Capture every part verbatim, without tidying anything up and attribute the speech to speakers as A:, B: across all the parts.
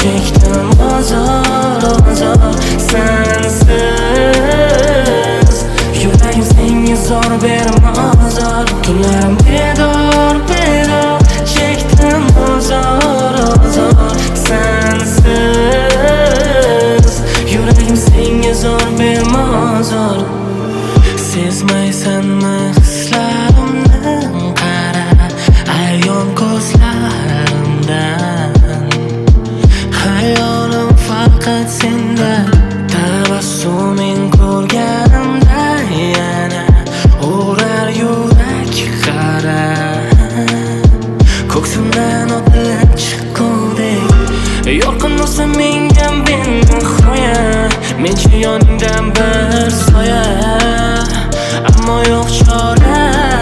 A: chekdim ozor, ozor sensiz. Yuragim senga zor berma ozor, tunlarim bedor, bedor chekdim ozor, ozor sensiz. Yuragim senga zor berma ozor. Sezmaysanmi hislarimni, qara ayon ko'zlarimdan. Hayolim faqat senda, tabassuming ko'rganimda yana urar yurak qara. Ko'ksimdan otilib chiqqudek yorqin nursan menga benihoya. Menchi yoningdan bir soya, ammo yo'q chora.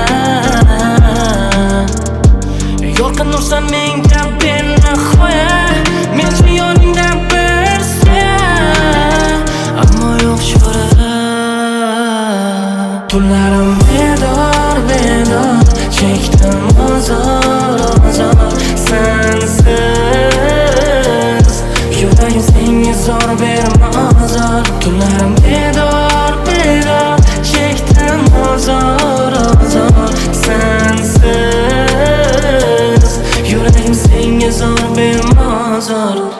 A: Yorqin nursan menga benihoya, menchi yoningdan bir soya, ammo yo'q chora. Tunlarim bedor, bedor chekdim ozor, ozor sensiz. Yuragim senga zor berma ozor, tunlarim bedor, bedor chekdim ozor, ozor sensiz. Yuragim senga zor berma ozor.